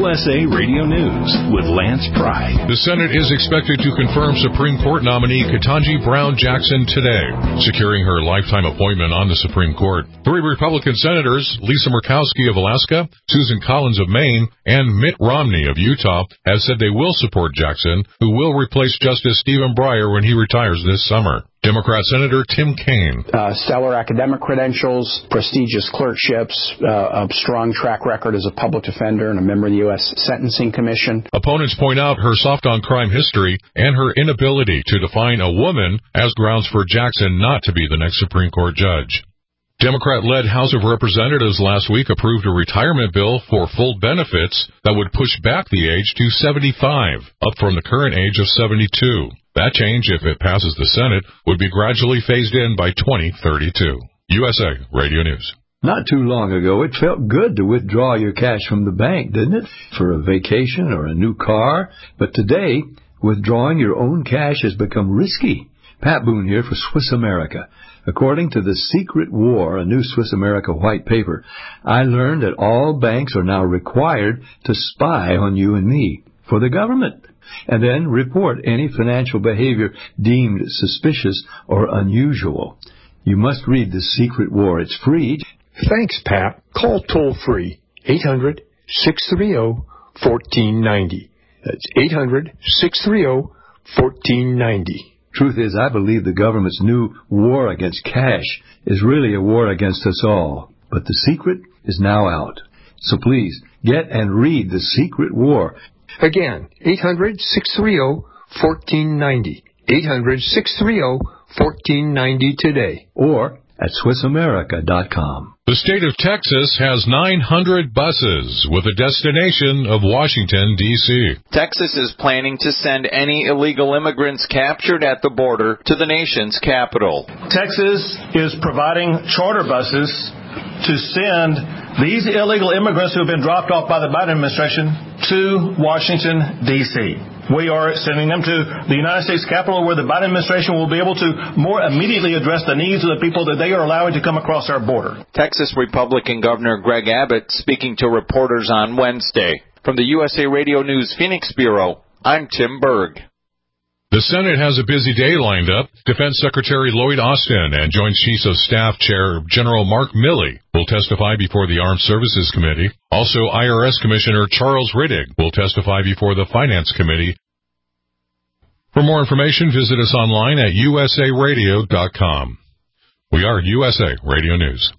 USA Radio News with Lance Pry. The Senate is expected to confirm Supreme Court nominee Ketanji Brown Jackson today, securing her lifetime appointment on the Supreme Court. 3 Republican senators, Lisa Murkowski of Alaska, Susan Collins of Maine, and Mitt Romney of Utah, have said they will support Jackson, who will replace Justice Stephen Breyer when he retires this summer. Democrat Senator Tim Kaine. Stellar academic credentials, prestigious clerkships, a strong track record as a public defender and a member of the U.S. Sentencing Commission. Opponents point out her soft-on-crime history and her inability to define a woman as grounds for Jackson not to be the next Supreme Court judge. Democrat-led House of Representatives last week approved a retirement bill for full benefits that would push back the age to 75, up from the current age of 72. That change, if it passes the Senate, would be gradually phased in by 2032. USA Radio News. Not too long ago, it felt good to withdraw your cash from the bank, didn't it? For a vacation or a new car. But today, withdrawing your own cash has become risky. Pat Boone here for Swiss America. According to The Secret War, a new Swiss America white paper, I learned that all banks are now required to spy on you and me for the government, and then report any financial behavior deemed suspicious or unusual. You must read The Secret War. It's free. Thanks, Pat. Call toll-free 800-630-1490. That's 800-630-1490. Truth is, I believe the government's new war against cash is really a war against us all. But the secret is now out. So please, get and read The Secret War. Again, 800-630-1490. 800-630-1490 today. Or at SwissAmerica.com. The state of Texas has 900 buses with a destination of Washington, D.C. Texas is planning to send any illegal immigrants captured at the border to the nation's capital. Texas is providing charter buses to send these illegal immigrants who have been dropped off by the Biden administration to Washington, D.C. We are sending them to the United States Capitol, where the Biden administration will be able to more immediately address the needs of the people that they are allowing to come across our border. Texas Republican Governor Greg Abbott speaking to reporters on Wednesday. From the USA Radio News Phoenix Bureau, I'm Tim Berg. The Senate has a busy day lined up. Defense Secretary Lloyd Austin and Joint Chiefs of Staff Chair General Mark Milley will testify before the Armed Services Committee. Also, IRS Commissioner Charles Riddick will testify before the Finance Committee. For more information, visit us online at usaradio.com. We are USA Radio News.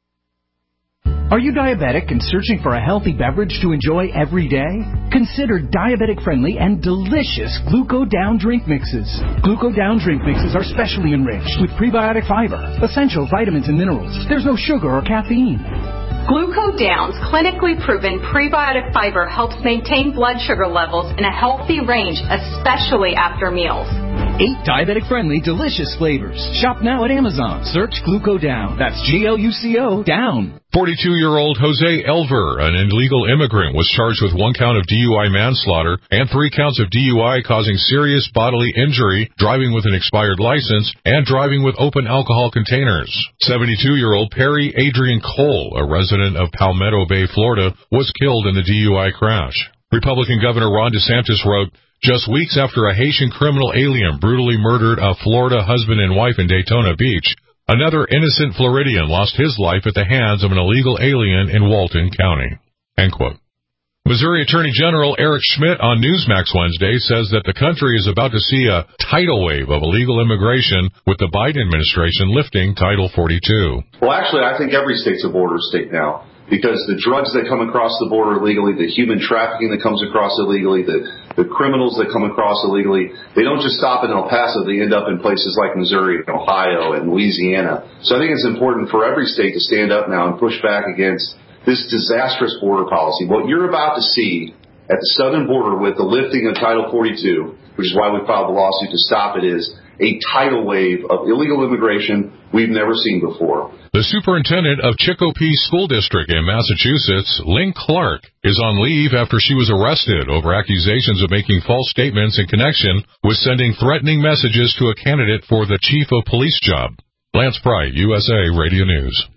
Are you diabetic and searching for a healthy beverage to enjoy every day? Consider diabetic-friendly and delicious Gluco Down drink mixes. Gluco Down drink mixes are specially enriched with prebiotic fiber, essential vitamins and minerals. There's no sugar or caffeine. Gluco Down's clinically proven prebiotic fiber helps maintain blood sugar levels in a healthy range, especially after meals. 8 diabetic-friendly, delicious flavors. Shop now at Amazon. Search Gluco Down. That's Gluco Down. 42-year-old Jose Elver, an illegal immigrant, was charged with 1 count of DUI manslaughter and 3 counts of DUI causing serious bodily injury, driving with an expired license, and driving with open alcohol containers. 72-year-old Perry Adrian Cole, a resident of Palmetto Bay, Florida, was killed in the DUI crash. Republican Governor Ron DeSantis wrote, "Just weeks after a Haitian criminal alien brutally murdered a Florida husband and wife in Daytona Beach, another innocent Floridian lost his life at the hands of an illegal alien in Walton County." End quote. Missouri Attorney General Eric Schmidt on Newsmax Wednesday says that the country is about to see a tidal wave of illegal immigration with the Biden administration lifting Title 42. Well, actually, I think every state's a border state now, because the drugs that come across the border illegally, the human trafficking that comes across illegally, the criminals that come across illegally, they don't just stop in El Paso. They end up in places like Missouri and Ohio and Louisiana. So I think it's important for every state to stand up now and push back against this disastrous border policy. What you're about to see at the southern border with the lifting of Title 42, which is why we filed the lawsuit to stop it, is a tidal wave of illegal immigration we've never seen before. The superintendent of Chicopee School District in Massachusetts, Lynn Clark, is on leave after she was arrested over accusations of making false statements in connection with sending threatening messages to a candidate for the chief of police job. Lance Pry, USA Radio News.